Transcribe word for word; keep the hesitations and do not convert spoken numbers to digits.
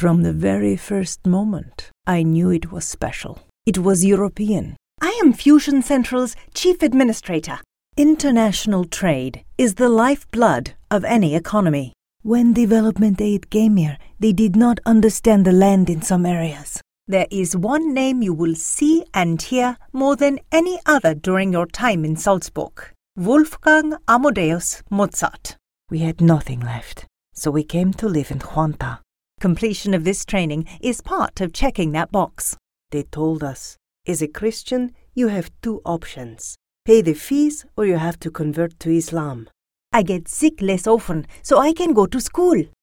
From the very first moment, I knew it was special. It was European. I am Fusion Central's Chief Administrator. International trade is the lifeblood of any economy. When development aid came here, they did not understand the land in some areas. There is one name you will see and hear more than any other during your time in Salzburg. Wolfgang Amadeus Mozart. We had nothing left, so we came to live in Huanta. Completion of this training is part of checking that box. They told us, as a Christian, you have two options. Pay the fees or you have to convert to Islam. I get sick less often, so I can go to school.